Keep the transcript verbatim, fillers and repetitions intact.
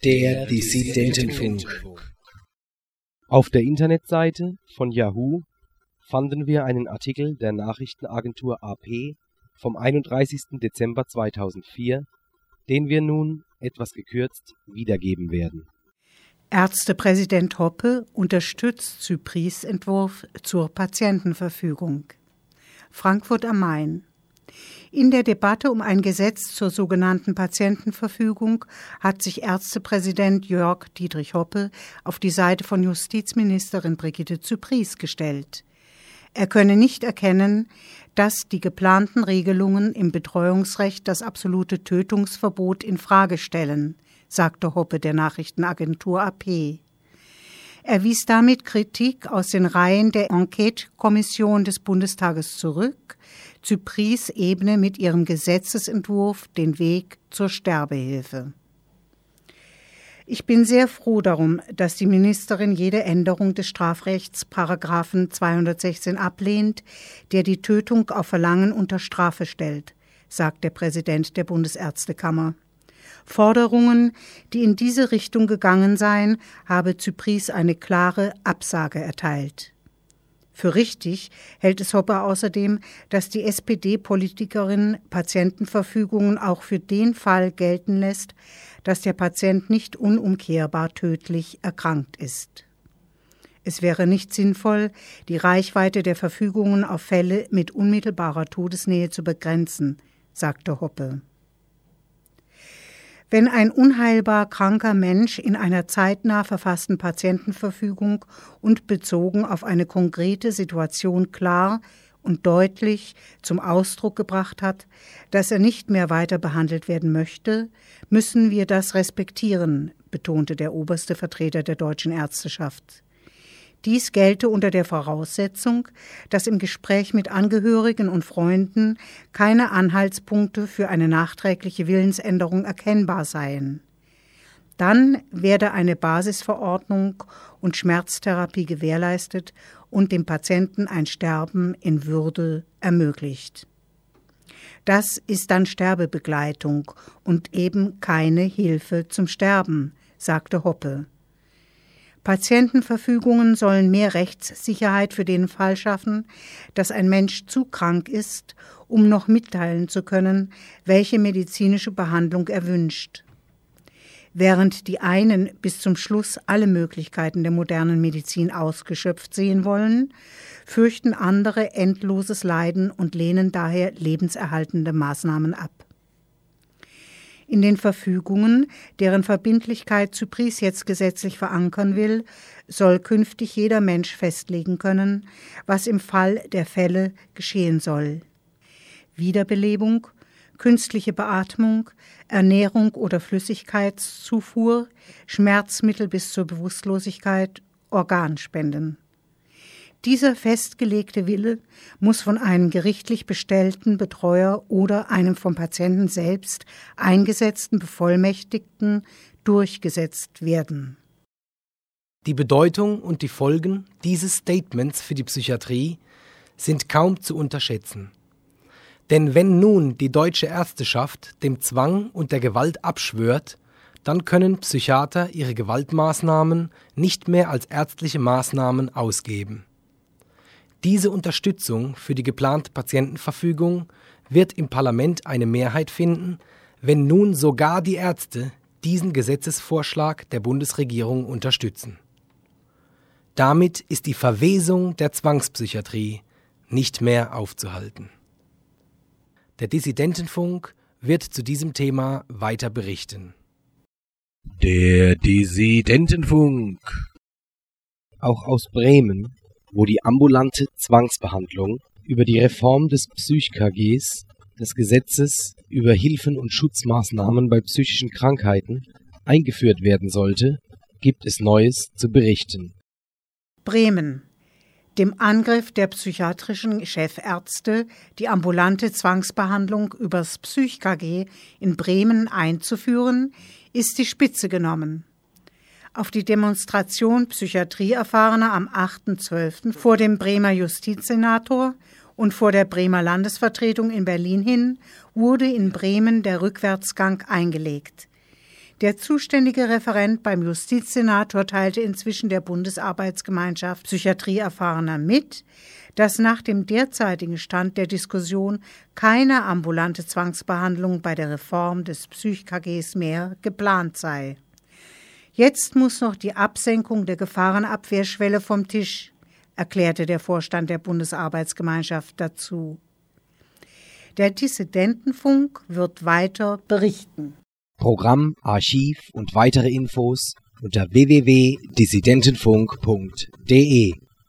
Der Dissidentenfunk. Auf der Internetseite von Yahoo fanden wir einen Artikel der Nachrichtenagentur A P vom einunddreißigsten Dezember zweitausendvier, den wir nun etwas gekürzt wiedergeben werden. Ärztepräsident Hoppe unterstützt Zypries Entwurf zur Patientenverfügung. Frankfurt am Main. In der Debatte um ein Gesetz zur sogenannten Patientenverfügung hat sich Ärztepräsident Jörg Dietrich Hoppe auf die Seite von Justizministerin Brigitte Zypries gestellt. Er könne nicht erkennen, dass die geplanten Regelungen im Betreuungsrecht das absolute Tötungsverbot in Frage stellen, sagte Hoppe der Nachrichtenagentur A P. Er wies damit Kritik aus den Reihen der Enquete-Kommission des Bundestages zurück. Zypries ebne mit ihrem Gesetzesentwurf den Weg zur Sterbehilfe. Ich bin sehr froh darum, dass die Ministerin jede Änderung des Strafrechts Paragraphen zweihundertsechzehn ablehnt, der die Tötung auf Verlangen unter Strafe stellt, sagt der Präsident der Bundesärztekammer. Forderungen, die in diese Richtung gegangen seien, habe Zypries eine klare Absage erteilt. Für richtig hält es Hoppe außerdem, dass die S P D-Politikerin Patientenverfügungen auch für den Fall gelten lässt, dass der Patient nicht unumkehrbar tödlich erkrankt ist. Es wäre nicht sinnvoll, die Reichweite der Verfügungen auf Fälle mit unmittelbarer Todesnähe zu begrenzen, sagte Hoppe. Wenn ein unheilbar kranker Mensch in einer zeitnah verfassten Patientenverfügung und bezogen auf eine konkrete Situation klar und deutlich zum Ausdruck gebracht hat, dass er nicht mehr weiter behandelt werden möchte, müssen wir das respektieren, betonte der oberste Vertreter der deutschen Ärzteschaft. Dies gelte unter der Voraussetzung, dass im Gespräch mit Angehörigen und Freunden keine Anhaltspunkte für eine nachträgliche Willensänderung erkennbar seien. Dann werde eine Basisverordnung und Schmerztherapie gewährleistet und dem Patienten ein Sterben in Würde ermöglicht. Das ist dann Sterbebegleitung und eben keine Hilfe zum Sterben, sagte Hoppe. Patientenverfügungen sollen mehr Rechtssicherheit für den Fall schaffen, dass ein Mensch zu krank ist, um noch mitteilen zu können, welche medizinische Behandlung er wünscht. Während die einen bis zum Schluss alle Möglichkeiten der modernen Medizin ausgeschöpft sehen wollen, fürchten andere endloses Leiden und lehnen daher lebenserhaltende Maßnahmen ab. In den Verfügungen, deren Verbindlichkeit Zypries jetzt gesetzlich verankern will, soll künftig jeder Mensch festlegen können, was im Fall der Fälle geschehen soll. Wiederbelebung, künstliche Beatmung, Ernährung oder Flüssigkeitszufuhr, Schmerzmittel bis zur Bewusstlosigkeit, Organspenden. Dieser festgelegte Wille muss von einem gerichtlich bestellten Betreuer oder einem vom Patienten selbst eingesetzten Bevollmächtigten durchgesetzt werden. Die Bedeutung und die Folgen dieses Statements für die Psychiatrie sind kaum zu unterschätzen. Denn wenn nun die deutsche Ärzteschaft dem Zwang und der Gewalt abschwört, dann können Psychiater ihre Gewaltmaßnahmen nicht mehr als ärztliche Maßnahmen ausgeben. Diese Unterstützung für die geplante Patientenverfügung wird im Parlament eine Mehrheit finden, wenn nun sogar die Ärzte diesen Gesetzesvorschlag der Bundesregierung unterstützen. Damit ist die Verwesung der Zwangspsychiatrie nicht mehr aufzuhalten. Der Dissidentenfunk wird zu diesem Thema weiter berichten. Der Dissidentenfunk. Auch aus Bremen, wo die ambulante Zwangsbehandlung über die Reform des Psych-K Gs, des Gesetzes über Hilfen- und Schutzmaßnahmen bei psychischen Krankheiten, eingeführt werden sollte, gibt es Neues zu berichten. Bremen. Dem Angriff der psychiatrischen Chefärzte, die ambulante Zwangsbehandlung übers Psych-K G in Bremen einzuführen, ist die Spitze genommen. Auf die Demonstration Psychiatrieerfahrener am achten zwölften vor dem Bremer Justizsenator und vor der Bremer Landesvertretung in Berlin hin wurde in Bremen der Rückwärtsgang eingelegt. Der zuständige Referent beim Justizsenator teilte inzwischen der Bundesarbeitsgemeinschaft Psychiatrie Erfahrener mit, dass nach dem derzeitigen Stand der Diskussion keine ambulante Zwangsbehandlung bei der Reform des Psych-K Gs mehr geplant sei. Jetzt muss noch die Absenkung der Gefahrenabwehrschwelle vom Tisch, erklärte der Vorstand der Bundesarbeitsgemeinschaft dazu. Der Dissidentenfunk wird weiter berichten. Programm, Archiv und weitere Infos unter w w w punkt dissidentenfunk punkt d e